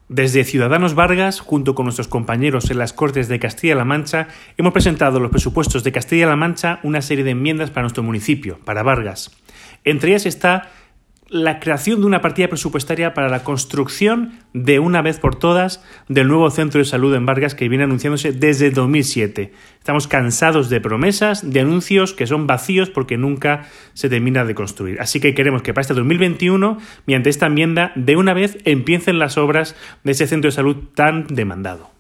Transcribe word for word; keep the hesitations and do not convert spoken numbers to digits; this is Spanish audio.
Desde Ciudadanos Vargas, junto con nuestros compañeros en las Cortes de Castilla-La Mancha, hemos presentado los presupuestos de Castilla-La Mancha una serie de enmiendas para nuestro municipio, para Vargas. Entre ellas está la creación de una partida presupuestaria para la construcción de una vez por todas del nuevo centro de salud en Vargas que viene anunciándose desde dos mil siete. Estamos cansados de promesas, de anuncios que son vacíos porque nunca se termina de construir. Así que queremos que para este dos mil veintiuno, mediante esta enmienda, de una vez empiecen las obras de ese centro de salud tan demandado.